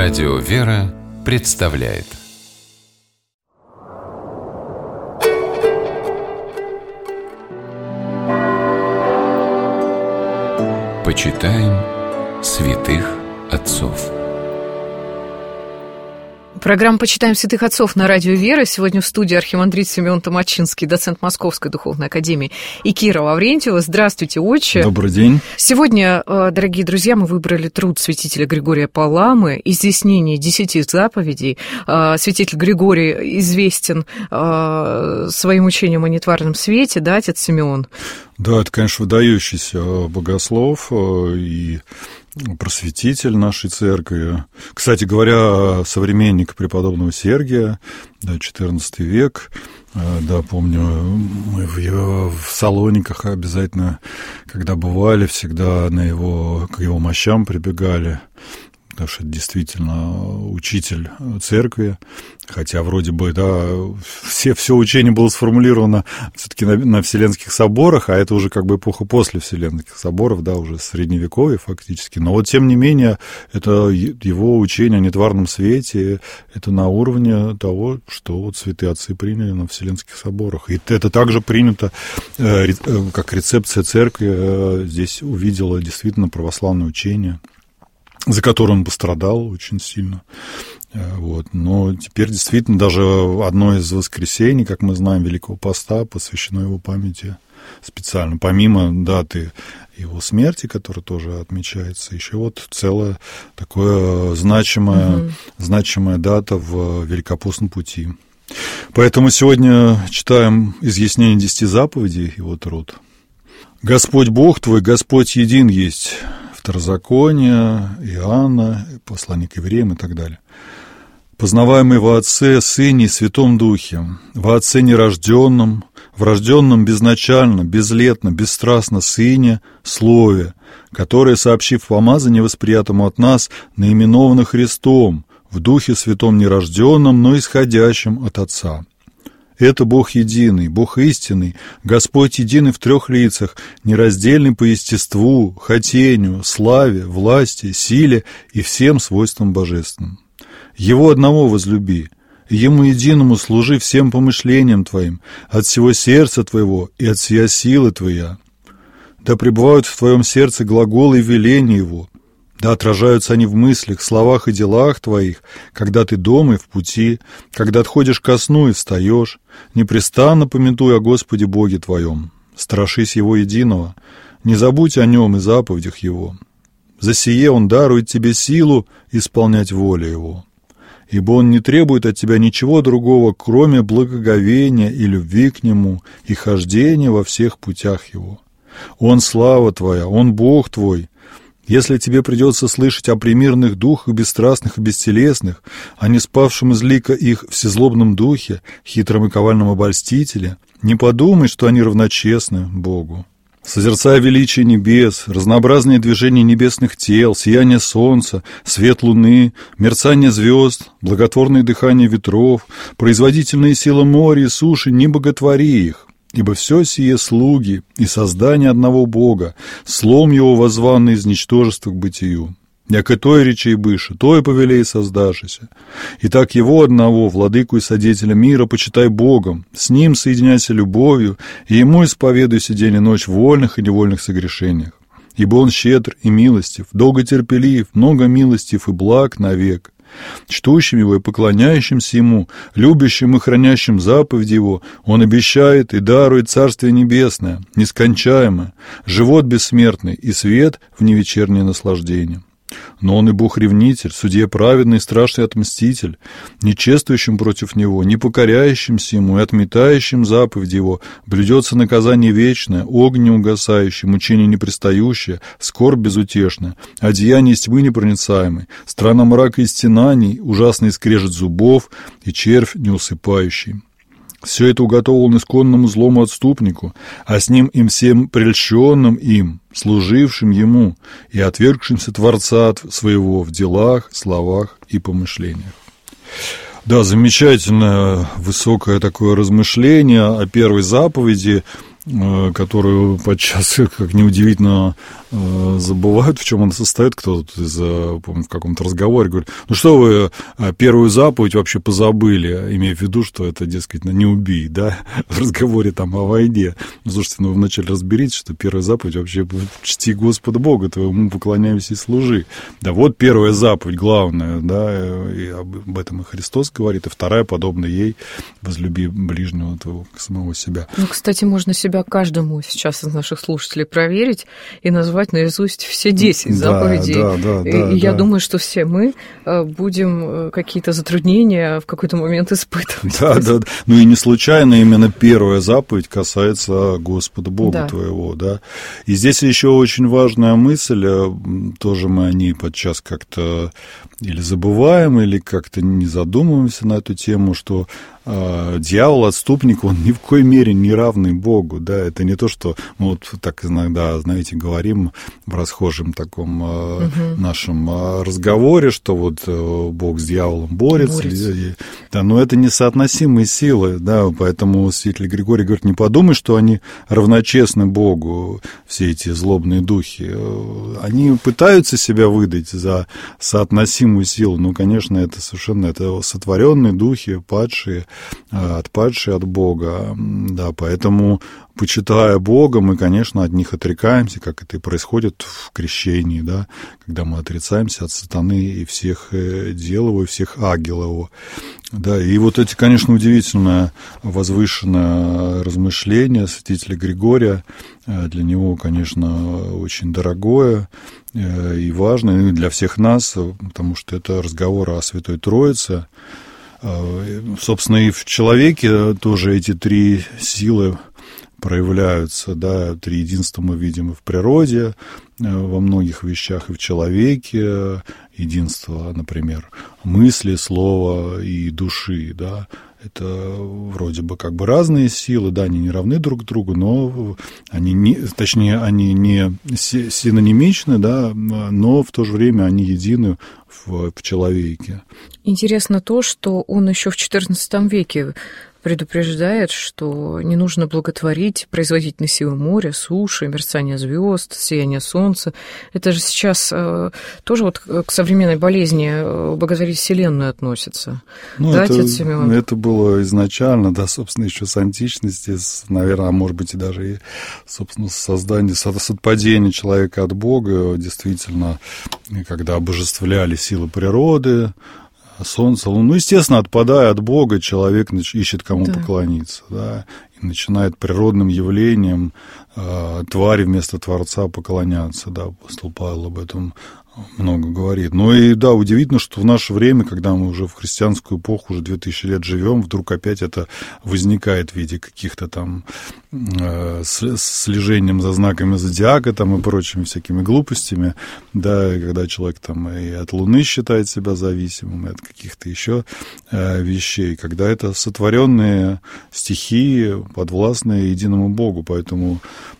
Радио «Вера» представляет. Почитаем святых отцов. Программа «Почитаем святых отцов» на радио «Вера». Сегодня в студии архимандрит Симеон Томачинский, доцент Московской духовной академии, и Кира Лаврентьева. Здравствуйте, отче. Добрый день. Сегодня, дорогие друзья, мы выбрали труд святителя Григория Паламы «Изъяснение 10 заповедей». Святитель Григорий известен своим учением о нетварном свете, да, отец Симеон? Да, это, конечно, выдающийся богослов и просветитель нашей церкви. Кстати говоря, современник преподобного Сергия, да, XIV век. Да, помню, мы в Салониках обязательно, когда бывали, всегда к его мощам прибегали, потому что это действительно учитель церкви, хотя вроде бы, да, все учение было сформулировано все-таки на Вселенских соборах, а это уже как бы эпоха после Вселенских соборов, да, уже средневековье фактически, но вот тем не менее, это его учение о нетварном свете, это на уровне того, что вот святые отцы приняли на Вселенских соборах, и это также принято, как рецепция церкви, здесь увидела действительно православное учение, за который он пострадал очень сильно. Вот. Но теперь действительно даже одно из воскресений, как мы знаем, Великого Поста, посвящено его памяти специально. Помимо даты его смерти, которая тоже отмечается, еще вот целая такая значимая дата в Великопостном пути. Поэтому сегодня читаем изъяснение 10 заповедей, его труд. «Господь Бог твой, Господь един есть». Второзаконие, Иоанна, послание к евреям и так далее. «Познаваемый во Отце, Сыне и Святом Духе, во Отце нерожденном, в рожденном безначально, безлетно, бесстрастно Сыне, Слове, которое, сообщив помазание восприятому от нас, наименовано Христом, в Духе Святом нерожденном, но исходящем от Отца. Это Бог единый, Бог истинный, Господь единый в 3 лицах, нераздельный по естеству, хотению, славе, власти, силе и всем свойствам божественным. Его одного возлюби, Ему единому служи всем помышлениям твоим, от всего сердца твоего и от всей силы твоя. Да пребывают в твоем сердце глаголы и веления Его, да отражаются они в мыслях, словах и делах твоих, когда ты дома и в пути, когда отходишь ко сну и встаешь, непрестанно памятуй о Господе Боге твоем, страшись Его единого, не забудь о Нем и заповедях Его. За сие Он дарует тебе силу исполнять волю Его. Ибо Он не требует от тебя ничего другого, кроме благоговения и любви к Нему и хождения во всех путях Его. Он слава твоя, Он Бог твой. Если тебе придется слышать о премирных духах бесстрастных и бестелесных, о не спавшем из лика их всезлобном духе, хитром и ковальном обольстителе, не подумай, что они равночестны Богу. Созерцая величие небес, разнообразные движения небесных тел, сияние солнца, свет луны, мерцание звезд, благотворное дыхание ветров, производительные силы моря и суши, не боготвори их. Ибо все сие слуги и создание одного Бога, слом Его возванный из ничтожества к бытию. Яко той речи и быше, то и повелей создашися. Итак Его одного, владыку и содетеля мира, почитай Богом, с Ним соединяйся любовью, и Ему исповедуйся день и ночь в вольных и невольных согрешениях. Ибо Он щедр и милостив, долготерпелив, много милостив и благ навек. Чтущим Его и поклоняющимся Ему, любящим и хранящим заповеди Его, Он обещает и дарует Царствие Небесное, нескончаемое, живот бессмертный и свет в невечернее наслаждение. Но Он и Бог-ревнитель, судья праведный и страшный отмститель, не чествующим против Него, не покоряющимся Ему и отметающим заповеди Его, блюдется наказание вечное, огонь неугасающий, мучение непрестающее, скорбь безутешная, одеяние тьмы непроницаемой, страна мрака и стенаний, ужасный скрежет зубов и червь неусыпающий. Все это уготовано исконному злому отступнику, а с ним им всем прельщенным им, служившим ему и отвергшимся Творца своего в делах, словах и помышлениях. Да, замечательное, высокое такое размышление о первой заповеди, которую подчас, как неудивительно, забывают, в чем она состоит. Кто-то помню, в каком-то разговоре говорит: ну что вы первую заповедь вообще позабыли, имея в виду, что это, дескать, не убий, да, в разговоре там о войне. Ну, слушайте, вы вначале разберитесь, что первая заповедь вообще чти Господа Бога твоему, поклоняйся и служи. Да, вот первая заповедь, главная, да, и об этом и Христос говорит, и вторая, подобная ей: возлюби ближнего твоего, как самого себя. Ну, кстати, можно себя каждому сейчас из наших слушателей проверить и назвать наизусть все 10 заповедей. Да, я думаю, что все мы будем какие-то затруднения в какой-то момент испытывать. Да. Ну и не случайно именно первая заповедь касается Господа Бога твоего, да. И здесь еще очень важная мысль, тоже мы о ней подчас как-то или забываем, или как-то не задумываемся на эту тему, что дьявол, отступник, он ни в коей мере не равный Богу, да, это не то, что мы вот так иногда, знаете, говорим в расхожем таком нашем разговоре, что вот Бог с дьяволом борется. Да, но это несоотносимые силы, да, поэтому святитель Григорий говорит: не подумай, что они равночестны Богу, все эти злобные духи, они пытаются себя выдать за соотносимую силу, но, конечно, это совершенно сотворенные духи, падшие, отпадшие от Бога, да, поэтому, почитая Бога, мы, конечно, от них отрекаемся, как это и происходит в крещении, да, когда мы отрицаемся от сатаны и всех дел его, и всех ангелов его, да, и вот эти, конечно, удивительное возвышенное размышление святителя Григория, для него, конечно, очень дорогое и важное, и для всех нас, потому что это разговор о Святой Троице. Собственно, и в человеке тоже эти три силы проявляются, да, три единства мы видим и в природе, во многих вещах, и в человеке, единство, например, мысли, слова и души, да, это вроде бы как бы разные силы, да, они не равны друг другу, но они не синонимичны, да, но в то же время они едины в человеке. Интересно то, что он еще в XIV веке предупреждает, что не нужно благотворить производительные силы моря, суши, мерцание звезд, сияние солнца. Это же сейчас тоже вот к современной болезни благотворить Вселенную относится. Ну, да, отец Симеон? Это было изначально, да, собственно, еще с античности, наверное, а может быть, и даже и, собственно, с создания, с отпадения человека от Бога, действительно, когда обожествляли силы природы, солнце, луну. Ну, естественно, отпадая от Бога, человек ищет кому поклониться, да, и начинает природным явлением твари вместо Творца поклоняться, да, апостол Павел об этом много говорит. Ну и да, удивительно, что в наше время, когда мы уже в христианскую эпоху, уже 2000 лет живем, вдруг опять это возникает в виде каких-то там слежением за знаками зодиака там и прочими всякими глупостями, да, когда человек там и от Луны считает себя зависимым, и от каких-то еще вещей, когда это сотворенные стихии, подвластные единому Богу, поэтому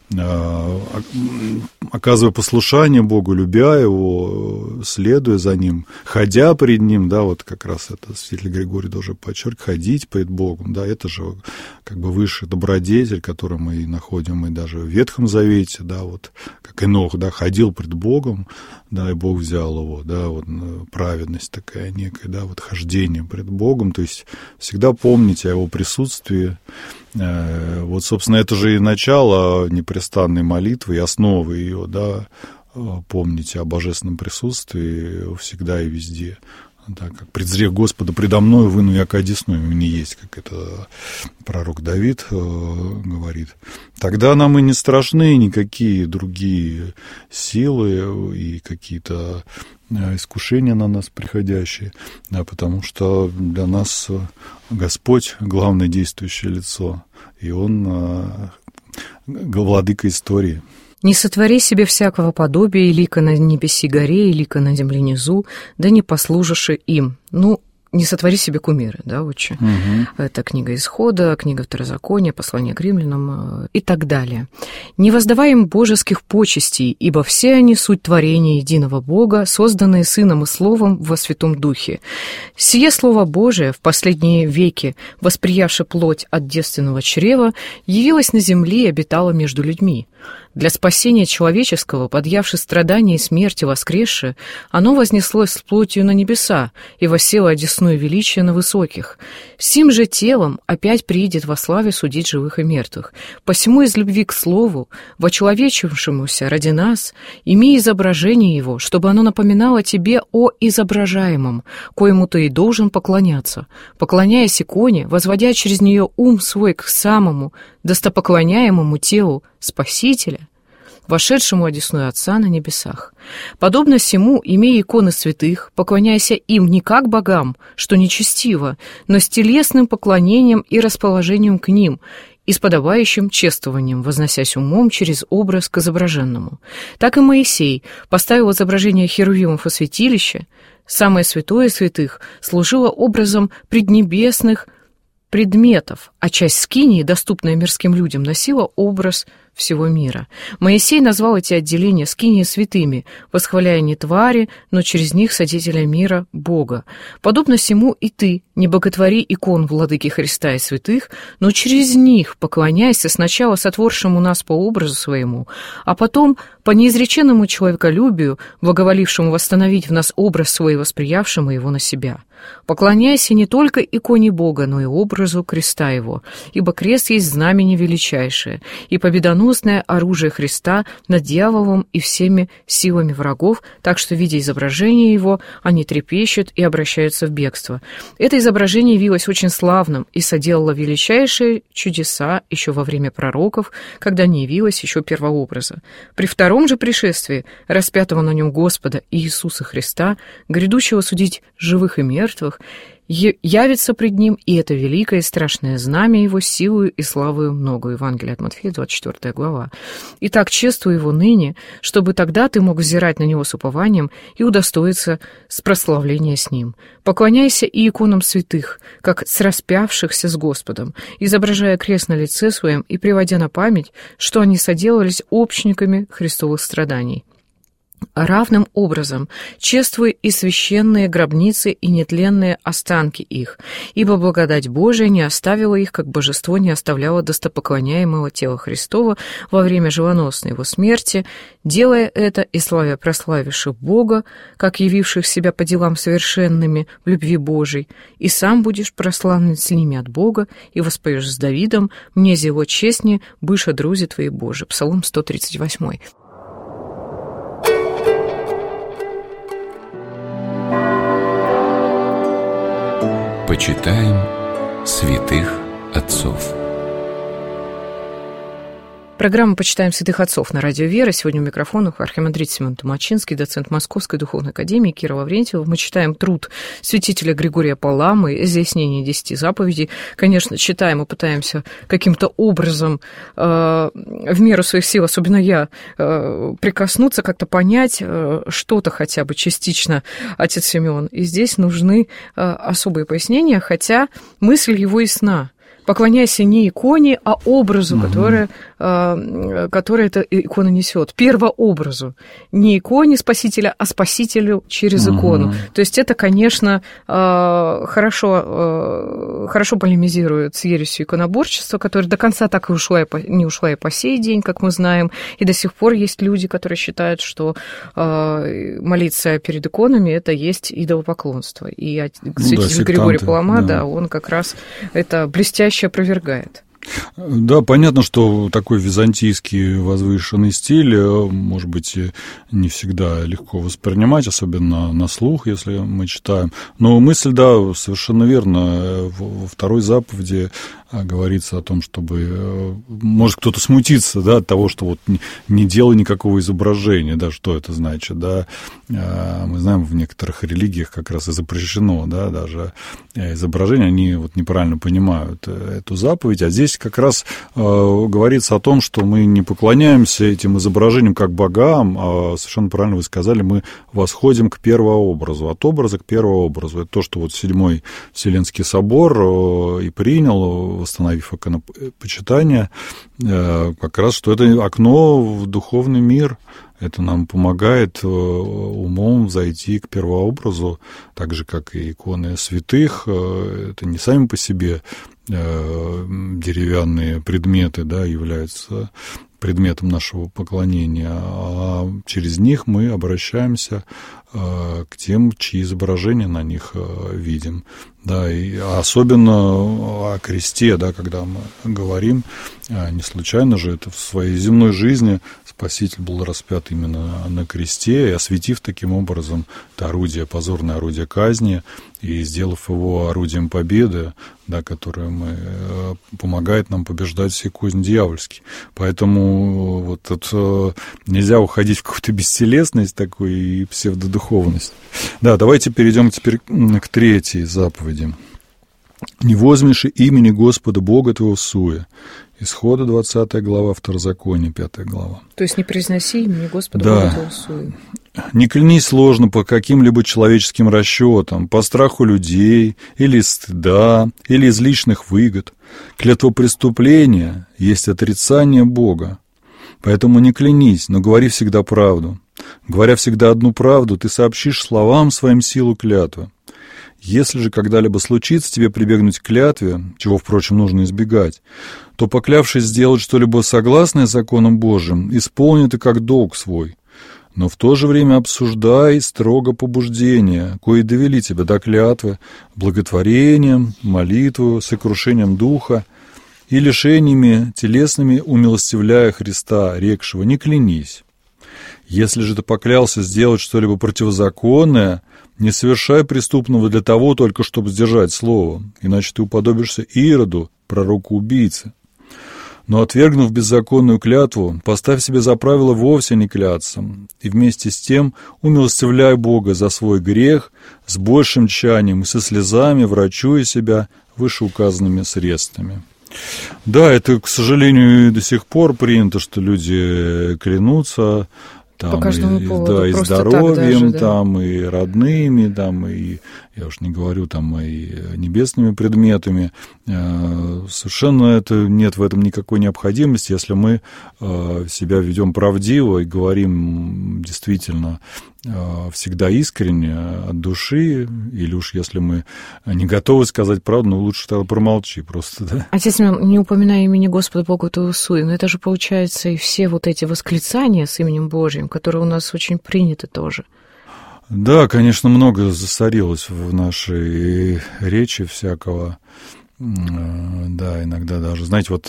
оказывая послушание Богу, любя Его, следуя за Ним, ходя пред Ним, да, вот как раз это святитель Григорий тоже подчеркивает, ходить пред Богом, да, это же как бы высший добродетель, который мы и находим и даже в Ветхом Завете, да, вот как Енох, да, ходил пред Богом, да, и Бог взял его, да, вот праведность такая некая, да, вот хождение пред Богом, то есть всегда помните о Его присутствии. Вот, собственно, это же и начало непрестанной молитвы, и основа ее, да, помните о божественном присутствии всегда и везде. Да, как «Презрев Господа предо мною, выну яко одесную мне есть», как это пророк Давид говорит. Тогда нам и не страшны никакие другие силы и какие-то искушения на нас приходящие, да, потому что для нас Господь — главное действующее лицо, и Он владыка истории. «Не сотвори себе всякого подобия, и лика на небеси горе, и лика на земле низу, да не послужишь им». Ну, не сотвори себе кумиры, да, отче. Это книга Исхода, книга Второзакония, послание к римлянам и так далее. «Не воздавай им божеских почестей, ибо все они суть творения единого Бога, созданные Сыном и Словом во Святом Духе. Сие Слово Божие, в последние веки, восприявши плоть от девственного чрева, явилось на земле и обитало между людьми. Для спасения человеческого, подъявши страдания и смерти воскресши, оно вознеслось с плотью на небеса и воссело одесную величие на высоких. Сим же телом опять приидет во славе судить живых и мертвых. Посему из любви к Слову, вочеловечившемуся ради нас, имей изображение его, чтобы оно напоминало тебе о изображаемом, коему ты и должен поклоняться, поклоняясь иконе, возводя через нее ум свой к самому достопоклоняемому телу Спасителя, вошедшему одесную Отца на небесах. Подобно сему, имея иконы святых, поклоняйся им не как богам, что нечестиво, но с телесным поклонением и расположением к ним, и с подобающим чествованием, возносясь умом через образ к изображенному. Так и Моисей поставил изображение херувимов и святилища, самое святое святых служило образом преднебесных предметов, а часть скинии, доступная мирским людям, носила образ всего мира. Моисей назвал эти отделения скинии святыми, восхваляя не твари, но через них содителя мира Бога. Подобно сему и ты не боготвори икон владыки Христа и святых, но через них поклоняйся сначала сотворшему нас по образу своему, а потом по неизреченному человеколюбию, благоволившему восстановить в нас образ свой и восприявшему его на себя. Поклоняйся не только иконе Бога, но и образу креста его, ибо крест есть знамение величайшее, и победоносное оружие Христа над дьяволом и всеми силами врагов, так что, видя изображение его, они трепещут и обращаются в бегство. Это изображение явилось очень славным и соделало величайшие чудеса еще во время пророков, когда не явилось еще первообраза. При втором же пришествии распятого на нем Господа Иисуса Христа, грядущего судить живых и мертвых, явится пред ним и это великое и страшное знамя его силою и славою многою. Евангелие от Матфея, 24 глава. Итак, чествуй его ныне, чтобы тогда ты мог взирать на него с упованием и удостоиться с прославления с ним. Поклоняйся и иконам святых, как с распявшихся с Господом, изображая крест на лице своем и приводя на память, что они соделались общниками христовых страданий. Равным образом чествуй и священные гробницы и нетленные останки их, ибо благодать Божия не оставила их, как божество не оставляло достопоклоняемого тела Христова во время живоносной его смерти, делая это и славя прославивших Бога, как явивших себя по делам совершенными в любви Божией, и сам будешь прославлен с ними от Бога, и воспоешь с Давидом, мне за его честнее, быша друзи твои Божии. Псалом 138. Почитаем святых отцов. Программа «Почитаем святых отцов» на радио «Вера». Сегодня у микрофонов архимандрит Семен Томачинский, доцент Московской духовной академии Кира Лаврентьева. Мы читаем труд святителя Григория Паламы «Изъяснение 10 заповедей». Конечно, читаем и пытаемся каким-то образом в меру своих сил, особенно я, прикоснуться, как-то понять что-то хотя бы частично, отец Семен. И здесь нужны особые пояснения, хотя мысль его ясна. Поклоняйся не иконе, а образу, который эта икона несет. Первообразу. Не иконе Спасителя, а Спасителю через икону. То есть это, конечно, хорошо полемизирует с ересью иконоборчества, которая до конца так и не ушла и по сей день, как мы знаем. И до сих пор есть люди, которые считают, что молиться перед иконами – это есть идолопоклонство. И святитель Григорий Палама, он как раз это блестяще опровергает. Да, понятно, что такой византийский возвышенный стиль, может быть, не всегда легко воспринимать, особенно на слух, если мы читаем. Но мысль, да, совершенно верно. Во второй заповеди говорится о том, чтобы, может кто-то смутиться, да, от того, что вот не делай никакого изображения, да, что это значит, да. Мы знаем, в некоторых религиях как раз и запрещено, да, даже изображения, они вот неправильно понимают эту заповедь, а здесь как раз говорится о том, что мы не поклоняемся этим изображениям как богам, а совершенно правильно вы сказали, мы восходим к первообразу, от образа к первообразу. Это то, что вот Седьмой Вселенский собор и принял, восстановив иконопочитание, как раз, что это окно в духовный мир. Это нам помогает умом зайти к первообразу, так же, как и иконы святых. Это не сами по себе деревянные предметы, да, являются предметом нашего поклонения, а через них мы обращаемся к тем, чьи изображения на них видим. Да, и особенно о кресте, да, когда мы говорим, не случайно же это в своей земной жизни Спаситель был распят именно на кресте, и осветив таким образом это орудие, позорное орудие казни, и сделав его орудием победы, да, которое помогает нам побеждать все козни дьявольские. Поэтому вот тут нельзя уходить в какую-то бестелесность такую и псевдодуховность. Да, давайте перейдем теперь к третьей заповеди. «Не возьмешь имени Господа Бога твоего всуе». Исхода 20 глава, Второзаконие 5 глава. То есть не произноси имени Господа Бога твоего всуе. Не клянись ложно по каким-либо человеческим расчетам, по страху людей, или стыда, или из личных выгод. Клятвопреступление есть отрицание Бога. Поэтому не клянись, но говори всегда правду. Говоря всегда одну правду, ты сообщишь словам своим силу клятвы. Если же когда-либо случится тебе прибегнуть к клятве, чего, впрочем, нужно избегать, то, поклявшись сделать что-либо согласное законом Божьим, исполни это как долг свой. Но в то же время обсуждай строго побуждения, кои довели тебя до клятвы, благотворением, молитвою, сокрушением духа и лишениями телесными умилостивляя Христа, рекшего: не клянись. Если же ты поклялся сделать что-либо противозаконное, не совершай преступного для того только, чтобы сдержать слово, иначе ты уподобишься Ироду, пророку-убийце. Но, отвергнув беззаконную клятву, поставь себе за правило вовсе не кляться, и вместе с тем умилостивляй Бога за свой грех с большим тщанием и со слезами, врачуя себя вышеуказанными средствами. Да, это, к сожалению, и до сих пор принято, что люди клянутся там, по каждому поводу, да, и здоровьем, даже, да, там, и родными, там, и, я уж не говорю, там, и небесными предметами. Совершенно нет в этом никакой необходимости, если мы себя ведем правдиво и говорим действительно всегда искренне, от души, или уж если мы не готовы сказать правду, ну, лучше тогда промолчи просто, да. Отец, не упоминая имени Господа Бога твоего всуе, но это же, получается, и все вот эти восклицания с именем Божьим, которые у нас очень приняты тоже. Да, конечно, много засорилось в нашей речи всякого, да, иногда даже, знаете, вот...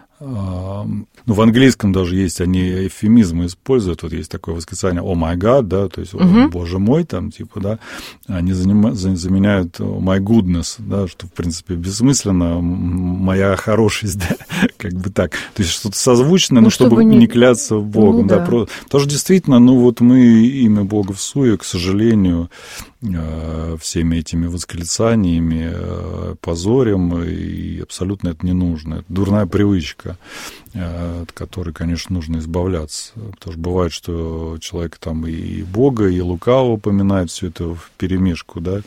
Ну, в английском даже есть, они эвфемизмы используют, вот есть такое восклицание «Oh my God», да, то есть «Боже мой», там, типа, да, они заменяют «Oh my goodness», да, что, в принципе, бессмысленно, «моя хорошесть», да, как бы так, то есть что-то созвучное, но чтобы не кляться Богом, да, тоже действительно, ну, вот мы имя Бога всуе, к сожалению, всеми этими восклицаниями позорим, и абсолютно это не нужно. Это дурная привычка, от которой, конечно, нужно избавляться. Потому что бывает, что человек там и Бога, и лукаво упоминает все это вперемешку, да.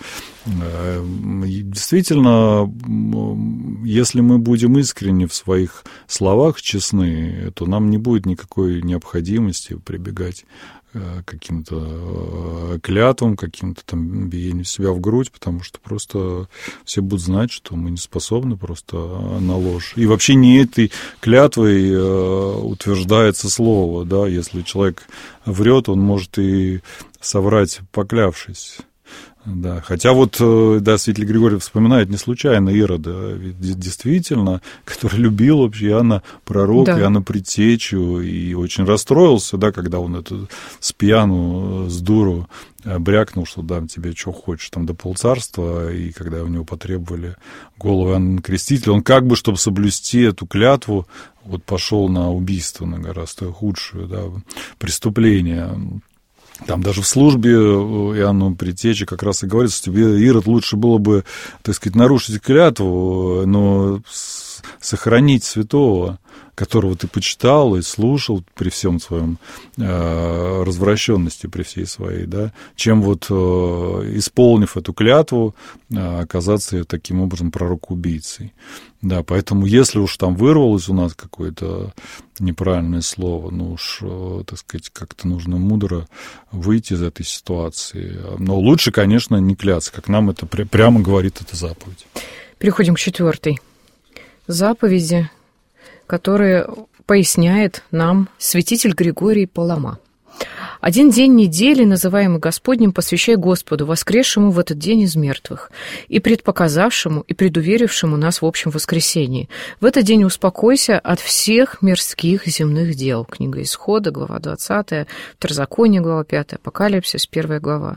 Действительно, если мы будем искренни в своих словах, честны, то нам не будет никакой необходимости прибегать к каким-то клятвам, каким-то там биению себя в грудь, потому что просто все будут знать, что мы не способны просто на ложь. И вообще не этой клятвой утверждается слово, да, если человек врет, он может и соврать, поклявшись. Да, хотя вот, да, святитель Григорий вспоминает не случайно Ирода, ведь действительно, который любил вообще Иоанна Пророка, да. Иоанна Предтечу, и очень расстроился, да, когда он это с пьяну, с дуру брякнул, что дам тебе, что хочешь, там, до полцарства, и когда у него потребовали голову Иоанна Крестителя, он как бы, чтобы соблюсти эту клятву, вот пошел на убийство, на гораздо худшее, да, преступление. Там даже в службе Иоанну Предтече как раз и говорится, что тебе, Ирод, лучше было бы, так сказать, нарушить клятву, но сохранить святого, которого ты почитал и слушал при всем своем развращенности, при всей своей, да, чем вот, исполнив эту клятву, оказаться таким образом пророк-убийцей. Да, поэтому если уж там вырвалось у нас какое-то неправильное слово, ну уж, так сказать, как-то нужно мудро выйти из этой ситуации. Но лучше, конечно, не кляться, как нам это прямо говорит эта заповедь. Переходим к 4-й заповеди, которая поясняет нам святитель Григорий Палама. «Один день недели, называемый Господним, посвящай Господу, воскресшему в этот день из мертвых, и предпоказавшему, и предуверившему нас в общем воскресении. В этот день успокойся от всех мирских земных дел». Книга Исхода, глава 20, Второзаконие, глава 5, Апокалипсис, 1 глава.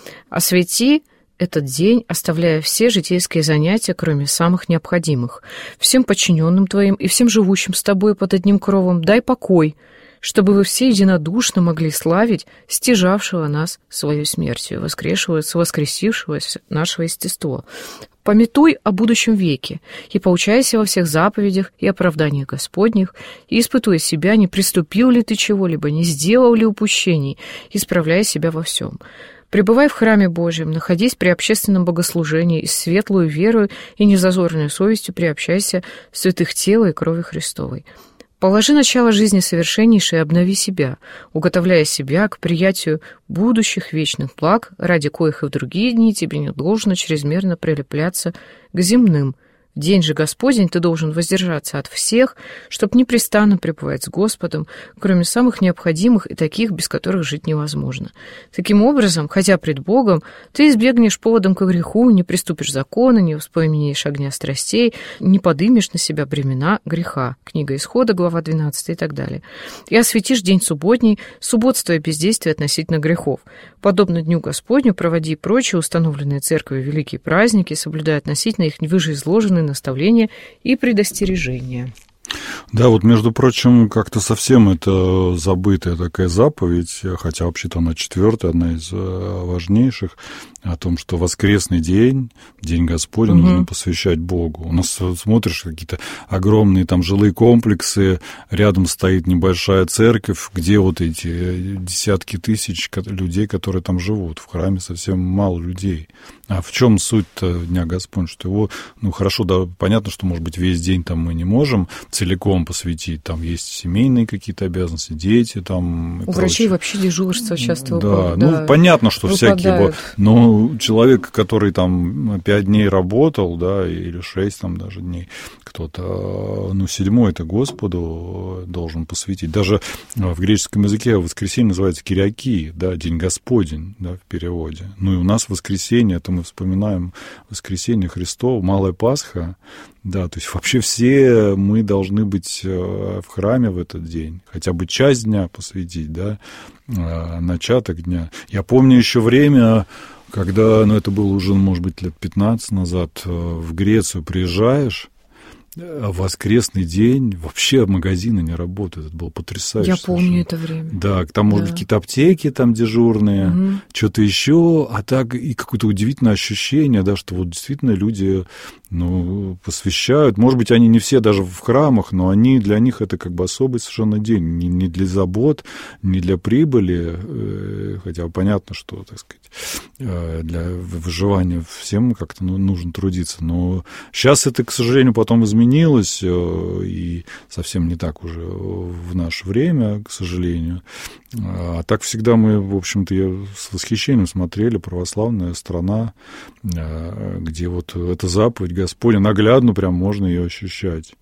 «Освети этот день, оставляя все житейские занятия, кроме самых необходимых. Всем подчиненным твоим и всем живущим с тобой под одним кровом дай покой, чтобы вы все единодушно могли славить стяжавшего нас своей смертью, воскресившего наше естество. Памятуй о будущем веке, и поучайся во всех заповедях и оправданиях Господних, и испытуй себя, не приступил ли ты чего-либо, не сделал ли упущений, исправляя себя во всем. Пребывай в храме Божьем, находись при общественном богослужении и с светлую верою и незазорной совестью приобщайся в святых тела и крови Христовой. Положи начало жизни совершеннейшей и обнови себя, уготовляя себя к приятию будущих вечных благ, ради коих и в другие дни тебе не должно чрезмерно прилепляться к земным. В день же Господень ты должен воздержаться от всех, чтоб непрестанно пребывать с Господом, кроме самых необходимых и таких, без которых жить невозможно. Таким образом, хотя пред Богом, ты избегнешь поводом к греху, не приступишь закона, не воспламенеешь огня страстей, не подымешь на себя бремена греха. Книга Исхода, глава 12 и так далее. И осветишь день субботний, субботство и бездействие относительно грехов. Подобно Дню Господню проводи прочие установленные церковью великие праздники, соблюдая относительно их вышеизложенные наставления и предостережения. Да, вот, между прочим, как-то совсем это забытая такая заповедь, хотя вообще-то она 4-я, одна из важнейших, о том, что воскресный день, День Господень, нужно посвящать Богу. У нас, смотришь, какие-то огромные там жилые комплексы, рядом стоит небольшая церковь, где вот эти десятки тысяч людей, которые там живут. В храме совсем мало людей. А в чем суть-то Дня Господня? Что его, ну, хорошо, да, понятно, что, может быть, весь день там мы не можем целиком посвятить, там есть семейные какие-то обязанности, дети там. У врачей вообще дежурство часто выпадает. Да, ну, понятно, что всякие, но человек, который там 5 дней работал, да, или 6 там даже дней, кто-то, ну, 7-й это Господу должен посвятить. Даже в греческом языке воскресенье называется кириаки, да, День Господень, да, в переводе. Ну, и у нас воскресенье, это мы вспоминаем воскресенье Христово, Малая Пасха, да, то есть вообще все мы должны быть в храме в этот день, хотя бы часть дня посвятить, да, начаток дня. Я помню еще время, когда, ну, это было уже, может быть, лет 15 назад, в Грецию приезжаешь, в воскресный день вообще магазины не работают. Это было потрясающе. Я помню это время. Да, там, может быть, какие-то аптеки там дежурные, что-то еще, а так и какое-то удивительное ощущение, да, что вот действительно люди, ну, посвящают. Может быть, они не все даже в храмах, но для них это как бы особый совершенно день. Не для забот, не для прибыли, хотя понятно, что, так сказать, для выживания всем как-то нужно трудиться. Но сейчас это, к сожалению, потом изменилось, и совсем не так уже в наше время, к сожалению. А так всегда мы, в общем-то, с восхищением смотрели, православная страна, где вот эта заповедь Господня, наглядно прям можно ее ощущать.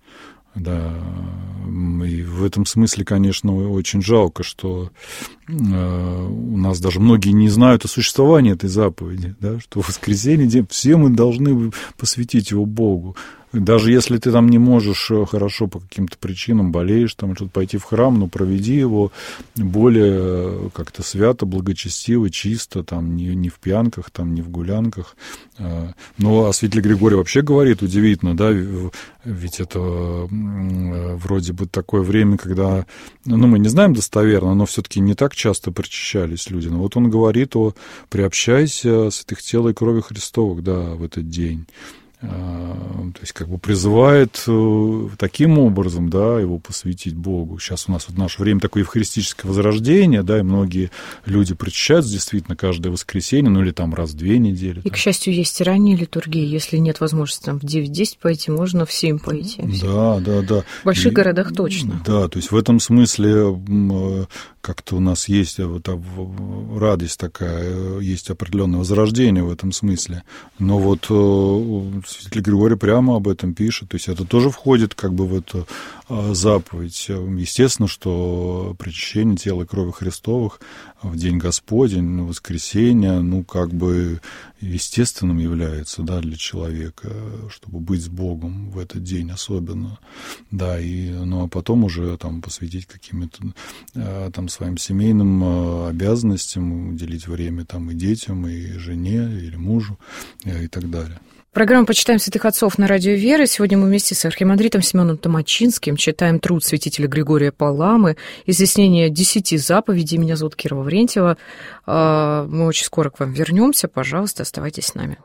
Да, и в этом смысле, конечно, очень жалко, что у нас даже многие не знают о существовании этой заповеди, да, что в воскресенье день все мы должны посвятить его Богу. Даже если ты там не можешь хорошо по каким-то причинам, болеешь, там что-то пойти в храм, но проведи его более как-то свято, благочестиво, чисто, там, не в пьянках, там, не в гулянках. Но а святитель Григорий вообще говорит, удивительно, да, ведь это вроде бы такое время, когда, ну, мы не знаем достоверно, но все-таки не так часто причащались люди. Но вот он говорит о приобщайся святых тела и крови Христовых, да, в этот день. То есть как бы призывает таким образом, да, его посвятить Богу. Сейчас у нас вот в наше время такое евхаристическое возрождение, да, и многие люди причащаются действительно каждое воскресенье, ну или там раз в 2 недели. И, к счастью, есть и ранние литургии. Если нет возможности там в 9-10 пойти, можно в 7 пойти. Да. В больших городах точно. Да, то есть в этом смысле как-то у нас есть вот радость такая, есть определенное возрождение в этом смысле. Но вот святитель Григорий прямо об этом пишет, то есть это тоже входит как бы в эту заповедь. Естественно, что причащение тела и крови Христовых в день Господень, в воскресенье, ну, как бы естественным является, да, для человека, чтобы быть с Богом в этот день особенно, да, и, ну, а потом уже там посвятить каким-то там своим семейным обязанностям, уделить время там и детям, и жене, или мужу, и так далее. Программа «Почитаем святых отцов» на радио «Вера». Сегодня мы вместе с архимандритом Семеном Томачинским читаем труд святителя Григория Паламы «Изъяснение 10 заповедей». Меня зовут Кира Лаврентьева. Мы очень скоро к вам вернемся. Пожалуйста, оставайтесь с нами.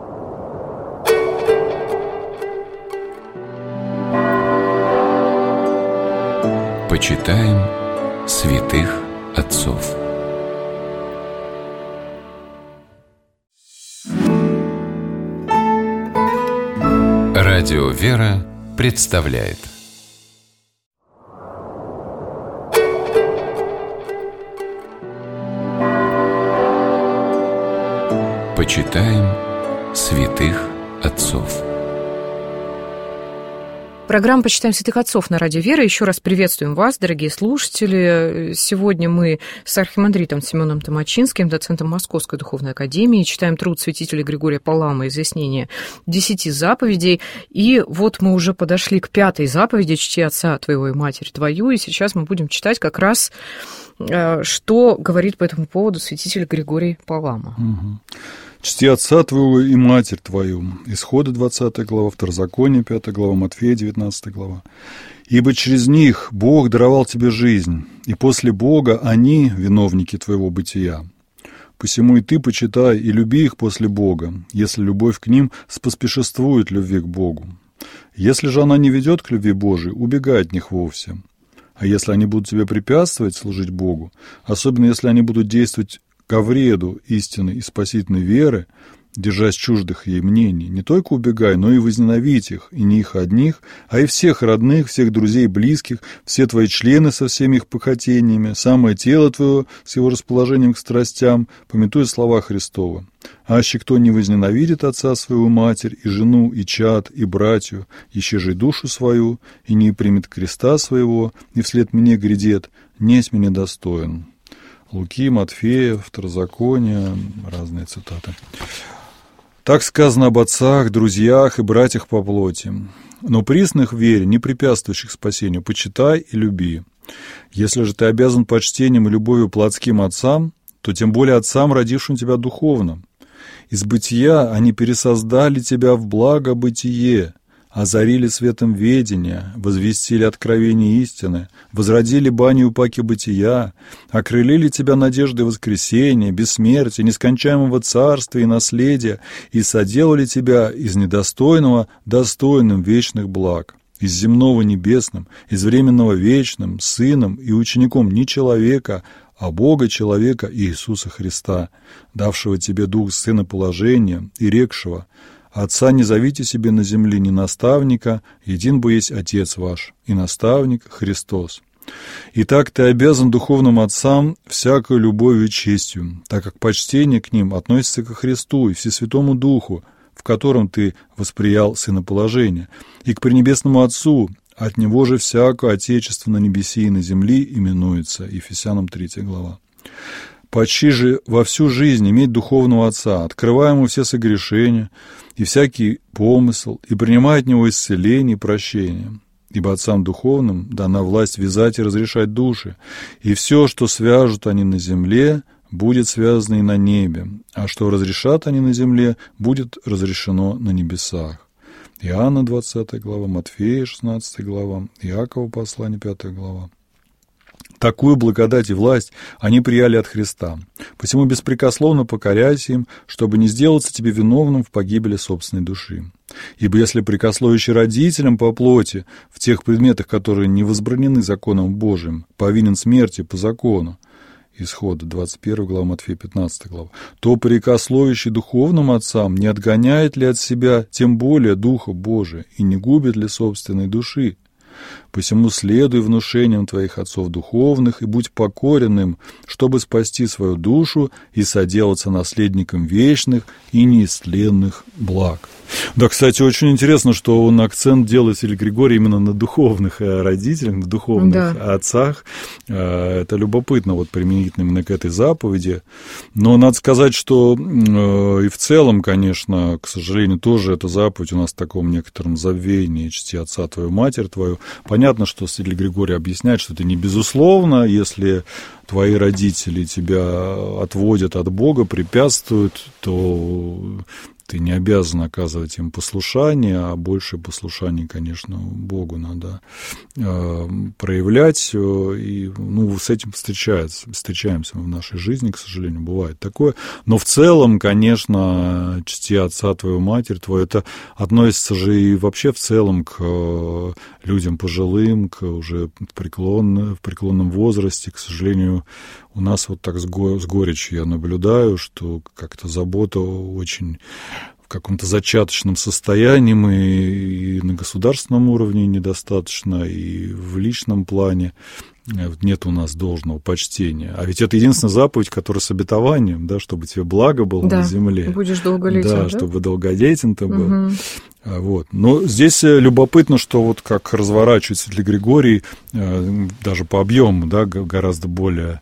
Почитаем святых отцов. Радио «Вера» представляет. Почитаем святых отцов. Программа «Почитаем святых отцов» на радио «Вера». Еще раз приветствуем вас, дорогие слушатели. Сегодня мы с архимандритом Семеном Томачинским, доцентом Московской духовной академии, читаем труд святителя Григория Паламы «Изъяснение 10 заповедей». И вот мы уже подошли к 5-й заповеди «Чти отца твоего и матерь твою». И сейчас мы будем читать как раз, что говорит по этому поводу святитель Григорий Палама. «Чти отца твоего и матерь твою». Исхода 20 глава, Второзаконие 5 глава, Матфея 19 глава. «Ибо через них Бог даровал тебе жизнь, и после Бога они виновники твоего бытия. Посему и ты почитай и люби их после Бога, если любовь к ним споспешествует любви к Богу. Если же она не ведет к любви Божией, убегай от них вовсе. А если они будут тебе препятствовать служить Богу, особенно если они будут действовать ко вреду истины и спасительной веры, держась чуждых ей мнений, не только убегай, но и возненавидь их, и не их одних, а и всех родных, всех друзей, близких, все твои члены со всеми их похотениями, самое тело твое с его расположением к страстям, памятуя слова Христова. Аще кто не возненавидит отца своего, матерь, и жену, и чад, и братью, еще же и душу свою, и не примет креста своего, и вслед мне грядет, несть мне достоин». Луки, Матфея, Второзаконие, разные цитаты. Так сказано об отцах, друзьях и братьях по плоти. Но присных в вере, не препятствующих спасению, почитай и люби. Если же ты обязан почтением и любовью плотским отцам, то тем более отцам, родившим тебя духовно. Из бытия они пересоздали тебя в благо бытие, озарили светом ведения, возвестили откровение истины, возродили баню упаки бытия, окрылили тебя надеждой воскресения, бессмертия, нескончаемого царства и наследия, и соделали тебя из недостойного достойным вечных благ, из земного небесным, из временного вечным, сыном и учеником не человека, а Бога человека Иисуса Христа, давшего тебе дух сына положения и рекшего: «Отца не зовите себе на земле ни наставника, един бы есть Отец ваш, и наставник Христос». Итак, ты обязан духовным отцам всякой любовью и честью, так как почтение к ним относится ко Христу и Всесвятому Духу, в котором ты восприял сыноположение, и к Пренебесному Отцу, От него же всякое отечество на небеси и на земле именуется. Ефесянам 3 глава. Почти же во всю жизнь иметь духовного отца, открывая ему все согрешения и всякий помысл, и принимая от него исцеление и прощение. Ибо отцам духовным дана власть вязать и разрешать души, и все, что свяжут они на земле, будет связано и на небе, а что разрешат они на земле, будет разрешено на небесах. Иоанна 20 глава, Матфея 16 глава, Иакова послание 5 глава. Такую благодать и власть они прияли от Христа. Посему беспрекословно покоряйся им, чтобы не сделаться тебе виновным в погибели собственной души. Ибо если прекословящий родителям по плоти в тех предметах, которые не возбранены законом Божиим, повинен смерти по закону, Исхода 21 глава, Матфея 15 глава, то прекословящий духовным отцам не отгоняет ли от себя тем более Духа Божия и не губит ли собственной души? Посему следуй внушениям твоих отцов духовных и будь покоренным, чтобы спасти свою душу и соделаться наследником вечных и неистленных благ. Да, кстати, очень интересно, что он акцент делает, Святитель Григорий, именно на духовных родителях, на духовных отцах. Это любопытно, вот применительно именно к этой заповеди. Но надо сказать, что и в целом, конечно, к сожалению, тоже эта заповедь у нас в таком некотором забвении: чти отца твою, матерь твою. Понятно, что Святитель Григорий объясняет, что это не безусловно, если твои родители тебя отводят от Бога, препятствуют, то ты не обязан оказывать им послушание, а большее послушание, конечно, Богу надо проявлять. И с этим встречаемся мы в нашей жизни, к сожалению, бывает такое. Но в целом, конечно, чти отца твою, матерь твою, это относится же и вообще в целом к людям пожилым, к уже в преклонном возрасте. К сожалению, у нас вот так с горечью я наблюдаю, что как-то забота очень в каком-то зачаточном состоянии, мы и на государственном уровне недостаточно, и в личном плане нет у нас должного почтения. А ведь это единственная заповедь, которая с обетованием, да, чтобы тебе благо было на земле. Будешь долголетен, да? Чтобы долголетен ты был. Вот. Но здесь любопытно, что вот как разворачивается Святитель Григорий, даже по объему, да, гораздо более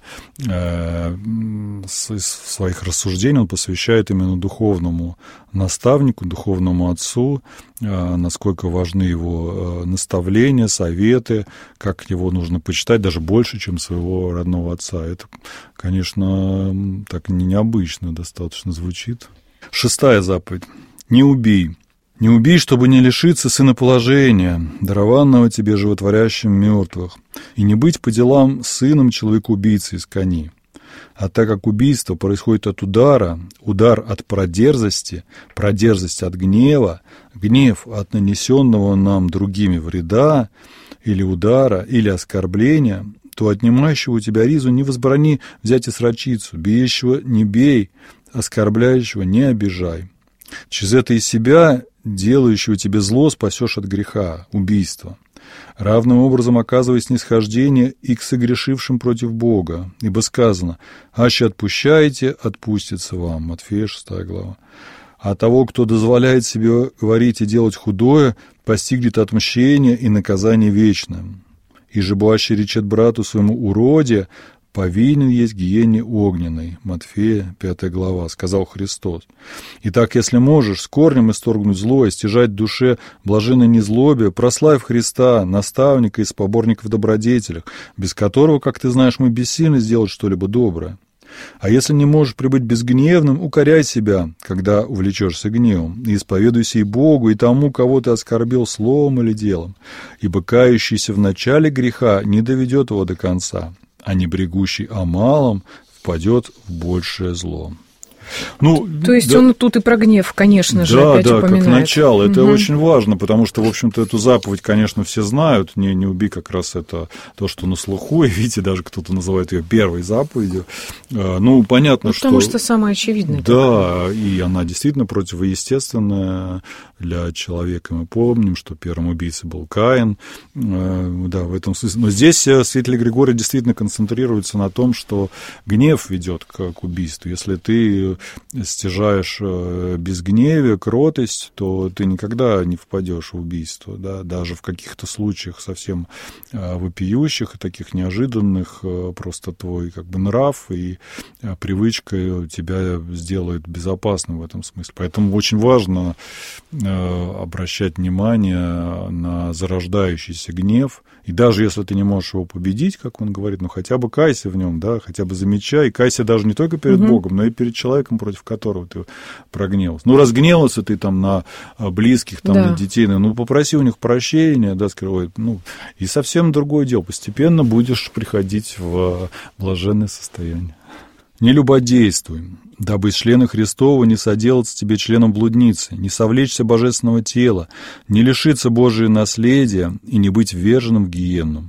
своих рассуждений он посвящает именно духовному наставнику, духовному отцу, насколько важны его наставления, советы, как его нужно почитать, даже больше, чем своего родного отца. Это, конечно, так необычно достаточно звучит. 6-я заповедь. Не убий. Не убей, чтобы не лишиться сыноположения, дарованного тебе животворящим мертвых, и не быть по делам сыном человека-убийцы из кони. А так как убийство происходит от удара, удар от продерзости, продерзость от гнева, гнев от нанесенного нам другими вреда, или удара, или оскорбления, то отнимающего у тебя ризу не возбрани взять и срочицу, бьющего не бей, оскорбляющего не обижай. Через это и себя, делающего тебе зло, спасешь от греха, убийства. Равным образом оказывай снисхождение и к согрешившим против Бога, ибо сказано: «Аще отпущаете, отпустится вам». Матфея 6 глава. А того, кто дозволяет себе говорить и делать худое, постигнет отмщение и наказание вечное. И же аще речет брату своему уроде, повинен есть гиене огненной. Матфея 5 глава, сказал Христос. Итак, если можешь с корнем исторгнуть зло и стяжать душе блаженной незлобие, прославь Христа, наставника из поборников в добродетелях, без которого, как ты знаешь, мы бессильны сделать что-либо доброе. А если не можешь пребыть безгневным, укоряй себя, когда увлечешься гневом, и исповедуйся и Богу, и тому, кого ты оскорбил словом или делом, ибо кающийся в начале греха не доведет его до конца, а не брегущий о малом впадет в большее зло. То есть он тут и про гнев, конечно же, опять упоминает. Как начало. Это очень важно, потому что, в общем-то, эту заповедь, конечно, все знают. Не убей, как раз это то, что на слуху. И видите, даже кто-то называет ее первой заповедью. Понятно, что... Потому что самое очевидное. Да, и она действительно противоестественная для человека. Мы помним, что первым убийцей был Каин. Да, в этом смысле. Но здесь Святитель Григорий действительно концентрируется на том, что гнев ведет к убийству. Если ты ты стяжаешь безгневие, кротость, то ты никогда не впадешь в убийство, да, даже в каких-то случаях совсем вопиющих и таких неожиданных, просто твой как бы нрав и привычка тебя сделает безопасным в этом смысле. Поэтому очень важно обращать внимание на зарождающийся гнев, и даже если ты не можешь его победить, как он говорит, ну хотя бы кайся в нем, да, хотя бы замечай, и кайся даже не только перед Богом, но и перед человеком, против которого ты прогневался. Ну, разгневался ты там на близких, там, на детей, ну, попроси у них прощения, да, скажи, ну, и совсем другое дело. Постепенно будешь приходить в блаженное состояние. Не любодействуй, дабы из члена Христова не соделаться тебе членом блудницы, не совлечься божественного тела, не лишиться Божия наследия и не быть вверженным в гиенну.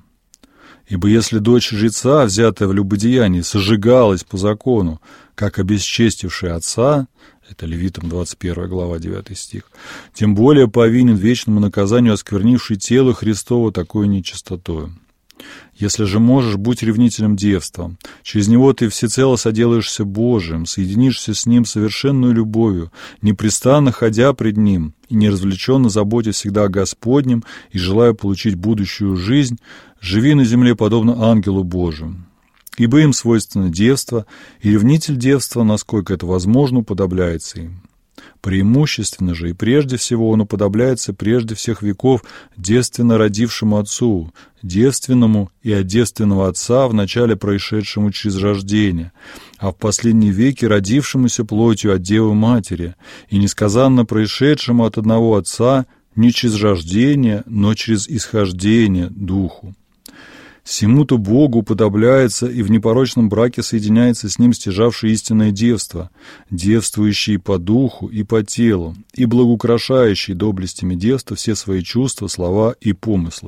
Ибо если дочь жреца, взятая в любодеянии, сожигалась по закону, как обесчестившая отца, это Левитам 21 глава, 9 стих, тем более повинен вечному наказанию осквернивший тело Христово такой нечистотою. Если же можешь, будь ревнителем девства. Через него ты всецело соделаешься Божиим, соединишься с Ним совершенную любовью, непрестанно ходя пред Ним и неразвлеченно заботясь всегда о Господнем и желая получить будущую жизнь, живи на земле подобно ангелу Божию. Ибо им свойственно девство, и ревнитель девства, насколько это возможно, уподобляется им. Преимущественно же и прежде всего он уподобляется прежде всех веков девственно родившему отцу, девственному и от девственного отца вначале происшедшему через рождение, а в последние веки родившемуся плотью от Девы Матери и несказанно происшедшему от одного отца не через рождение, но через исхождение Духу. Сему-то Богу уподобляется и в непорочном браке соединяется с ним стяжавшее истинное девство, девствующий по духу и по телу, и благоукрашающий доблестями девства все свои чувства, слова и помыслы.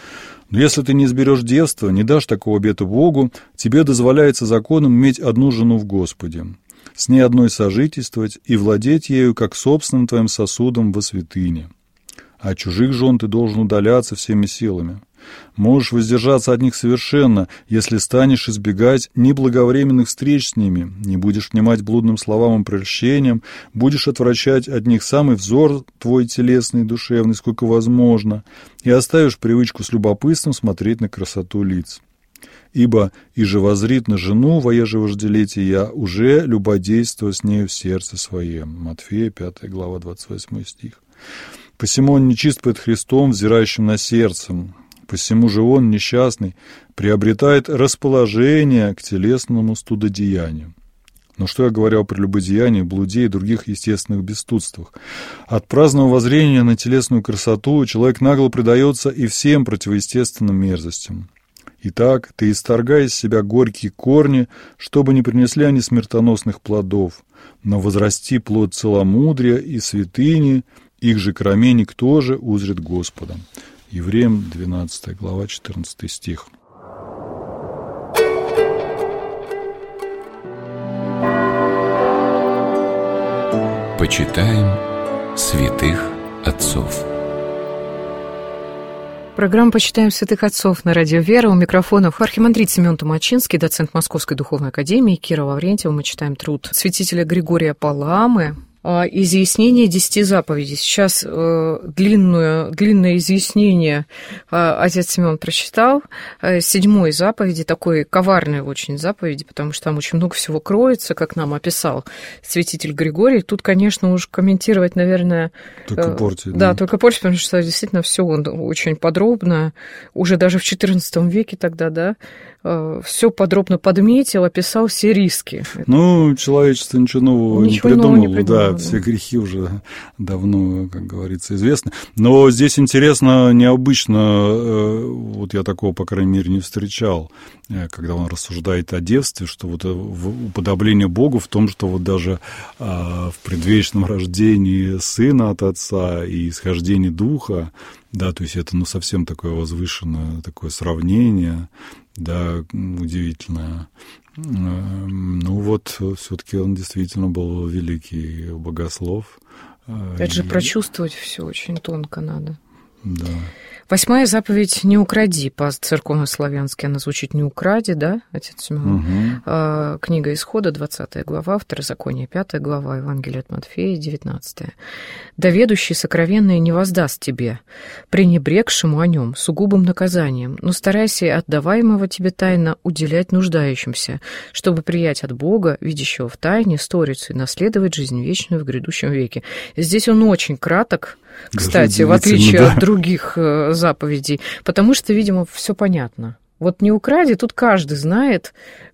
Но если ты не изберешь девства, не дашь такого обета Богу, тебе дозволяется законом иметь одну жену в Господе, с ней одной сожительствовать и владеть ею как собственным твоим сосудом во святыне. А от чужих жен ты должен удаляться всеми силами. Можешь воздержаться от них совершенно, если станешь избегать неблаговременных встреч с ними, не будешь внимать блудным словам и прельщениям, будешь отвращать от них самый взор твой телесный и душевный, сколько возможно, и оставишь привычку с любопытством смотреть на красоту лиц. Ибо и же воззрит на жену, воеже вожделетие я, уже любодействуя с нею в сердце своем. Матфея, 5 глава, 28 стих. Посему он нечист пред Христом, взирающим на сердцем. Посему же он, несчастный, приобретает расположение к телесному студодеянию. Но что я говорю о прелюбодеянии, блуде и других естественных бесстыдствах? От праздного воззрения на телесную красоту человек нагло предается и всем противоестественным мерзостям. Итак, ты исторгай из себя горькие корни, чтобы не принесли они смертоносных плодов, но возрасти плод целомудрия и святыни, их же кроме никто же узрит Господа. Евреям 12 глава, 14 стих. Почитаем святых отцов. Программа «Почитаем святых отцов» на радио «Вера». У микрофонов архимандрит Семен Томачинский, доцент Московской духовной академии, Кира Лаврентьева. Мы читаем труд святителя Григория Паламы «Изъяснение 10 заповедей». Сейчас длинное изъяснение отец Семен прочитал. 7-й заповеди, такой коварной очень заповеди, потому что там очень много всего кроется, как нам описал святитель Григорий. Тут, конечно, уж комментировать, наверное... Только портить. Да, только портить, потому что действительно все он очень подробно, уже даже в XIV веке тогда, да, все подробно подметил, описал все риски. Ну, человечество ничего нового не придумало. Да, все грехи уже давно, как говорится, известны. Но здесь интересно, необычно, вот я такого, по крайней мере, не встречал, когда он рассуждает о девстве, что вот уподобление Богу в том, что вот даже в предвечном рождении сына от отца и исхождении духа, да, то есть это, ну, совсем такое возвышенное такое сравнение, да, удивительное. Ну вот, все-таки он действительно был великий богослов. Это же прочувствовать все очень тонко надо. Да. 8-я заповедь «Не укради». По-церковно-славянски она звучит «Не укради», да, отец Семен? Угу. Книга Исхода, 20 глава, Второзаконие, 5 глава, Евангелие от Матфея, 19. «Да ведущий сокровенное не воздаст тебе, пренебрегшему о нем сугубым наказанием, но старайся отдаваемого тебе тайно уделять нуждающимся, чтобы приять от Бога, видящего в тайне, сторицу и наследовать жизнь вечную в грядущем веке». Здесь он очень краток, кстати, в отличие от других заповедей, потому что, видимо, все понятно. Вот «не укради», тут каждый знает,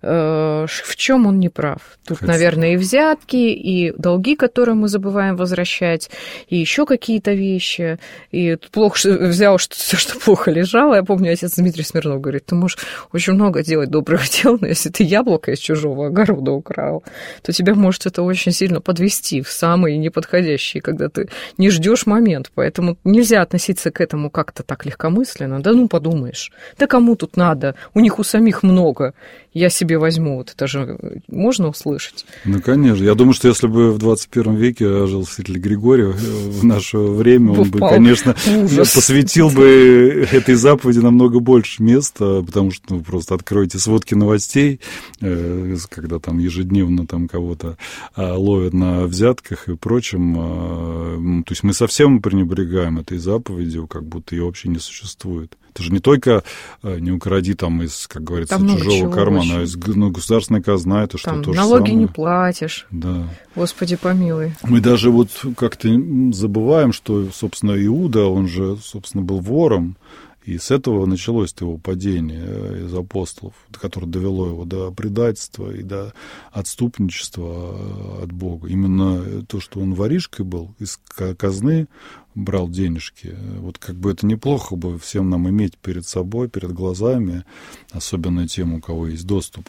в чем он не прав. Тут, наверное, и взятки, и долги, которые мы забываем возвращать, и еще какие-то вещи. И тут плохо что взял все, что плохо лежало. Я помню, отец Дмитрий Смирнов говорит: ты можешь очень много делать добрых дел, но если ты яблоко из чужого огорода украл, то тебя может это очень сильно подвести в самые неподходящие, когда ты не ждешь момент. Поэтому нельзя относиться к этому как-то так легкомысленно. Да ну, подумаешь, да кому тут надо? У них у самих много. Я себе возьму. Вот это же можно услышать? Ну, конечно. Я думаю, что если бы в 21 веке жил святитель Григорий в наше время, он бы, конечно, посвятил бы этой заповеди намного больше места, потому что просто откройте сводки новостей, когда там ежедневно там кого-то ловят на взятках и прочем. То есть мы совсем пренебрегаем этой заповедью, как будто ее вообще не существует. Это же не только «не укради» там из, как говорится, там чужого кармана, а из государственной казны, это что то же самое. Налоги не платишь. Да. Господи помилуй. Мы даже вот как-то забываем, что, собственно, Иуда, он же, собственно, был вором, и с этого началось его падение из апостолов, которое довело его до предательства и до отступничества от Бога. Именно то, что он воришкой был, из казны брал денежки. Вот как бы это неплохо бы всем нам иметь перед собой, перед глазами, особенно тем, у кого есть доступ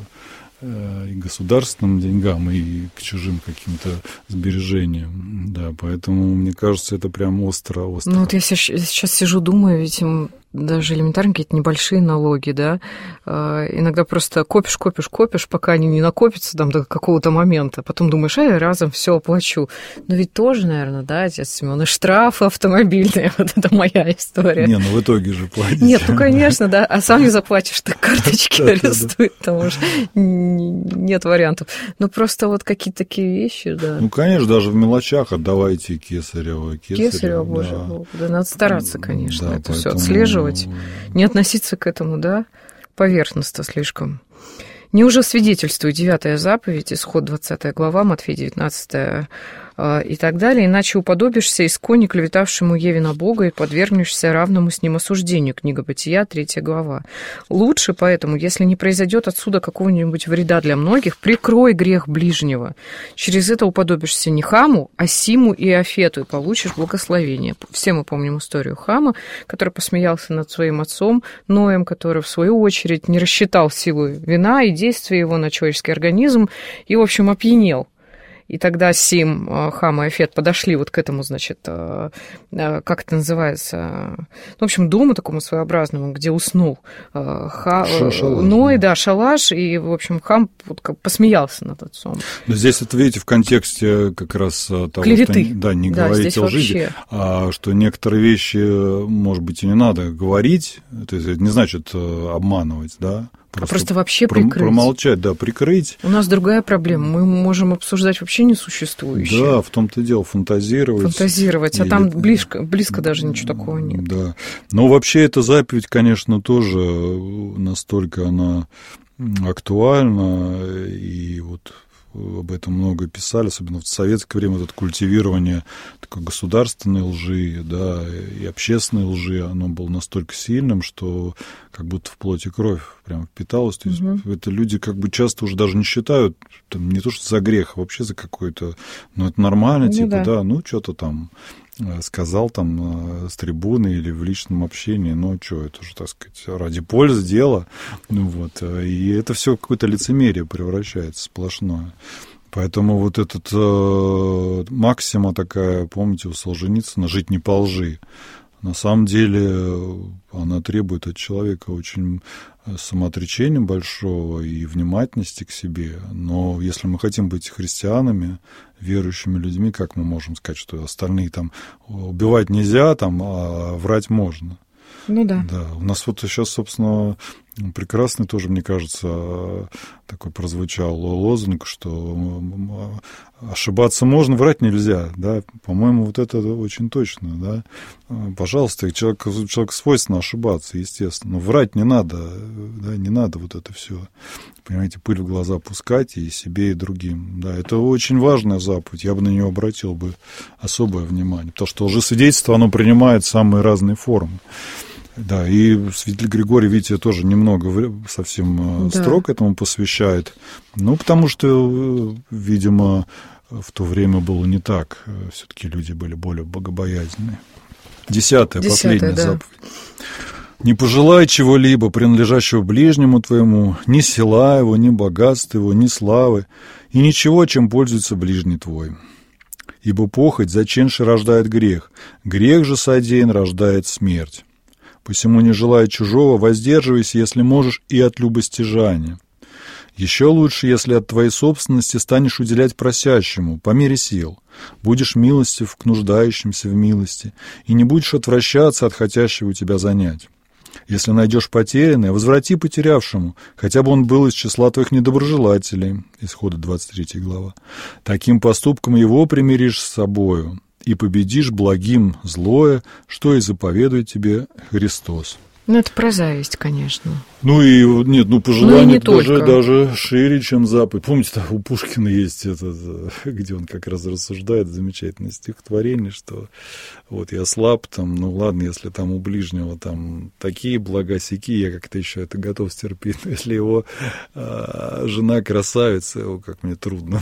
и к государственным деньгам, и к чужим каким-то сбережениям. Да, поэтому, мне кажется, это прям остро. Ну, вот я сейчас сижу, думаю, ведь даже элементарно какие-то небольшие налоги, да, иногда просто копишь, пока они не накопятся там до какого-то момента, потом думаешь, я разом все оплачу. Но ведь тоже, наверное, да, отец Семен, и штрафы автомобильные, вот это моя история. Не, ну в итоге же платить. Нет, ну, конечно, да, а сам не заплатишь, так карточки арестуют, потому что нет вариантов. Ну, просто вот какие-то такие вещи, да. Ну, конечно, даже в мелочах отдавайте кесарево. Кесарево, боже мой, да, надо стараться, конечно, это все отслеживать. Не относиться к этому, да, поверхностно слишком. Не уже свидетельствует 9-я заповедь, Исход 20 глава, Матфея 19 и так далее, иначе уподобишься исконне клеветавшему Еве на Бога и подвергнешься равному с ним осуждению. Книга Бытия, 3 глава. Лучше поэтому, если не произойдет отсюда какого-нибудь вреда для многих, прикрой грех ближнего. Через это уподобишься не Хаму, а Симу и Афету, и получишь благословение. Все мы помним историю Хама, который посмеялся над своим отцом Ноем, который, в свою очередь, не рассчитал силу вина и действия его на человеческий организм и, в общем, опьянел. И тогда Сим, Хам и Афет подошли вот к этому, значит, как это называется, в общем, дому такому своеобразному, где уснул Ной, да, шалаш, и, в общем, Хам вот посмеялся над отцом. Но здесь это, видите, в контексте как раз того, клеветы. Что, да, не говорите лжи, а что некоторые вещи, может быть, и не надо говорить, то есть это не значит обманывать, да. Просто вообще прикрыть. Промолчать, да, прикрыть. У нас другая проблема. Мы можем обсуждать вообще несуществующее. Да, в том-то и дело, фантазировать. А там близко даже ничего такого нет. Да. Но вообще эта заповедь, конечно, тоже настолько она актуальна, и вот об этом много писали, особенно в советское время, вот это культивирование такой государственной лжи, да, и общественной лжи, оно было настолько сильным, что как будто в плоть и кровь прям впиталось. То есть это люди как бы часто уже даже не считают, там, не то что за грех, а вообще за какой-то, ну, это нормально, типа, да, ну, что-то там сказал там с трибуны или в личном общении, ну, что, это же, так сказать, ради пользы дела, ну, вот, и это все какое-то лицемерие превращается сплошное. Поэтому вот этот максима такая, помните, у Солженицына «жить не по лжи», На самом деле она требует от человека очень самоотречения большого и внимательности к себе. Но если мы хотим быть христианами, верующими людьми, как мы можем сказать, что остальные там убивать нельзя, там, а врать можно? Ну да. Да. У нас вот сейчас, собственно, прекрасный тоже, мне кажется, такой прозвучал лозунг, что ошибаться можно, врать нельзя, да. По-моему, вот это очень точно, да. Пожалуйста, человеку свойственно ошибаться, естественно, но врать не надо, да, не надо вот это все, понимаете, пыль в глаза пускать и себе, и другим, да. Это очень важная заповедь, я бы на нее обратил бы особое внимание, потому что лжесвидетельство, оно принимает самые разные формы. Да, и святитель Григорий, видите, тоже немного совсем строк этому посвящает. Ну, потому что, видимо, в то время было не так. Все-таки люди были более богобоязненные. 10-я, последняя заповедь. «Не пожелай чего-либо, принадлежащего ближнему твоему, ни села его, ни богатства его, ни славы, и ничего, чем пользуется ближний твой. Ибо похоть заченши рождает грех, грех же содеян рождает смерть. Посему, не желая чужого, воздерживайся, если можешь, и от любостяжания. Еще лучше, если от твоей собственности станешь уделять просящему, по мере сил, будешь милостив к нуждающимся в милости, и не будешь отвращаться от хотящего у тебя занять. Если найдешь потерянное, возврати потерявшему, хотя бы он был из числа твоих недоброжелателей». Исход 23 глава. «Таким поступком его примиришь с собою, и победишь благим злое, что и заповедует тебе Христос». Ну, это про зависть, конечно. Ну, и нет, пожелание даже шире, чем заповедь. Помните, там у Пушкина есть где он как раз рассуждает, замечательное стихотворение, что вот я слаб, там, ну ладно, если там у ближнего там такие блага сяки, я как-то еще это готов стерпеть. Но если его жена красавица, как мне трудно.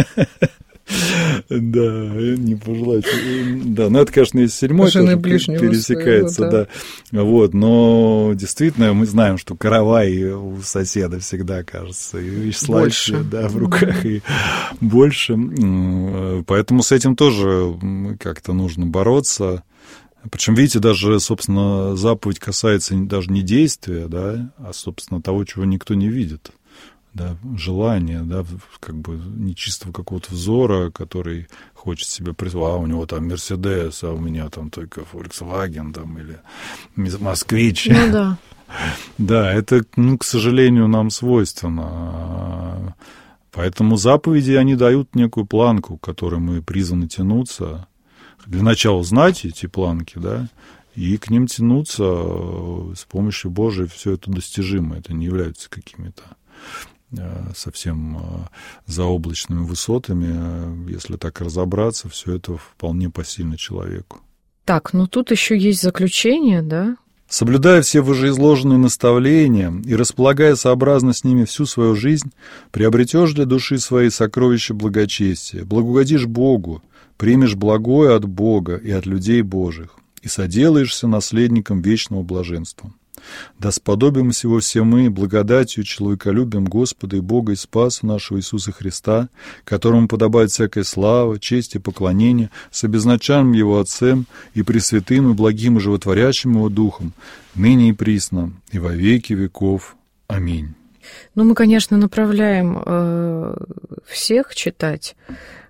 Да, не пожелать. Да, ну это, конечно, из 7-й тоже пересекается, своего, да. Вот, но действительно мы знаем, что каравай у соседа всегда, кажется, и вещь слаще, да, в руках, и больше. Поэтому с этим тоже как-то нужно бороться. Причем, видите, даже, собственно, заповедь касается даже не действия, да, а, собственно, того, чего никто не видит. Да, желание, да, как бы нечистого какого-то взора, который хочет себе присвоить, у него там Мерседес, а у меня там только Volkswagen там, или Москвич. Ну да. Да, это, к сожалению, нам свойственно. Поэтому заповеди, они дают некую планку, к которой мы призваны тянуться. Для начала знать эти планки, да, и к ним тянуться с помощью Божией, все это достижимо, это не является какими-то совсем заоблачными высотами. Если так разобраться, все это вполне посильно человеку. Так, ну тут еще есть заключение, да? «Соблюдая все вышеизложенные наставления и располагая сообразно с ними всю свою жизнь, приобретешь для души своей сокровища благочестия, благогодишь Богу, примешь благое от Бога и от людей Божьих, и соделаешься наследником вечного блаженства. Да сподобим всего все мы благодатью, человеколюбием Господа и Бога и Спаса нашего Иисуса Христа, которому подобает всякая слава, честь и поклонение, с обезначальным Его Отцем и пресвятым и благим и животворящим Его Духом, ныне и присно, и во веки веков. Аминь». Ну, мы, конечно, направляем всех читать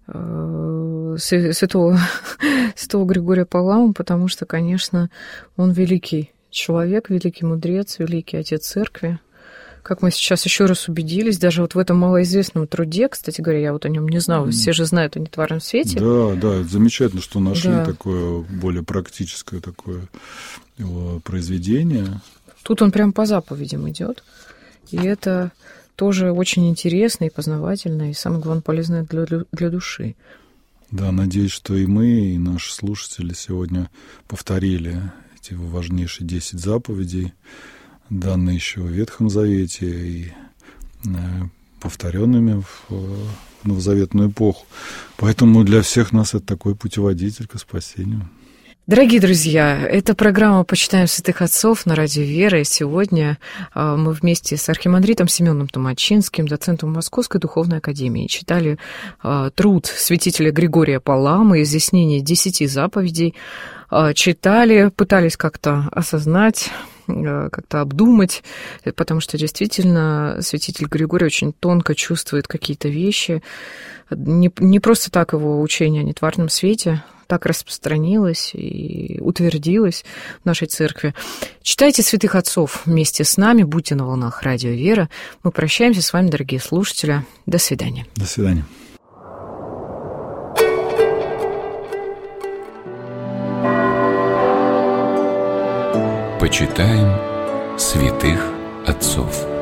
святого Григория Паламу, потому что, конечно, он великий человек, великий мудрец, великий отец церкви. Как мы сейчас еще раз убедились, даже вот в этом малоизвестном труде, кстати говоря, я вот о нем не знала, все же знают о нетварном свете. Да, замечательно, что нашли такое более практическое такое его произведение. Тут он прям по заповедям идет, и это тоже очень интересно и познавательно, и самое главное, полезно для души. Да, надеюсь, что и мы, и наши слушатели сегодня повторили эти важнейшие 10 заповедей, данные еще в Ветхом Завете и повторенными в новозаветную эпоху. Поэтому для всех нас это такой путеводитель к спасению. Дорогие друзья, это программа «Почитаем святых отцов» на радио «Вера». И сегодня мы вместе с архимандритом Семеном Томачинским, доцентом Московской духовной академии, читали труд святителя Григория Паламы «Изъяснение 10 заповедей». читали, пытались как-то осознать, как-то обдумать, потому что действительно святитель Григорий очень тонко чувствует какие-то вещи. Не просто так его учение о нетварном свете так распространилось и утвердилось в нашей церкви. Читайте святых отцов вместе с нами, будьте на волнах Радио Вера. Мы прощаемся с вами, дорогие слушатели. До свидания. До свидания. Почитаем святых отцов.